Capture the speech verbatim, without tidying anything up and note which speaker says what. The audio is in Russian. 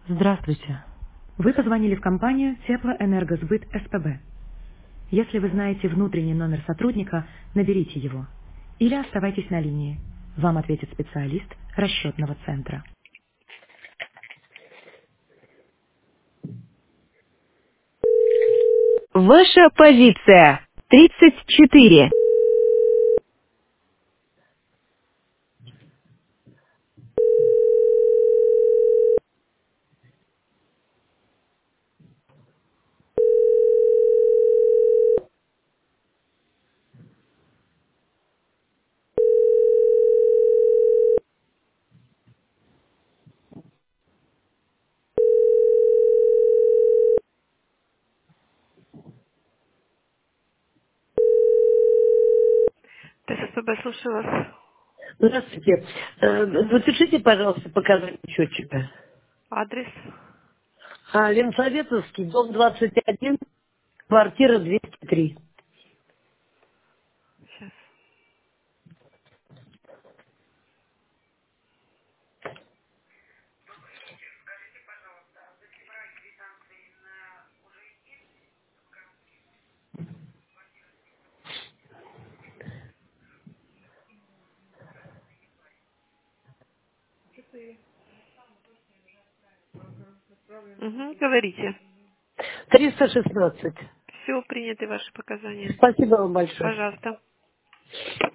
Speaker 1: Здравствуйте. Вы позвонили в компанию Теплоэнергосбыт СПБ. Если вы знаете внутренний номер сотрудника, наберите его. Или оставайтесь на линии. Вам ответит специалист расчетного центра.
Speaker 2: Ваша позиция. тридцать четыре. ТСПБ, слушаю вас.
Speaker 3: Здравствуйте. Э, Запишите, пожалуйста, показания счетчика.
Speaker 2: Адрес.
Speaker 3: А, Ленсоветовский, дом двадцать один, квартира двести три.
Speaker 2: Сейчас. Угу, говорите.
Speaker 3: триста шестнадцать.
Speaker 2: Все, приняты ваши показания.
Speaker 3: Спасибо вам большое.
Speaker 2: Пожалуйста.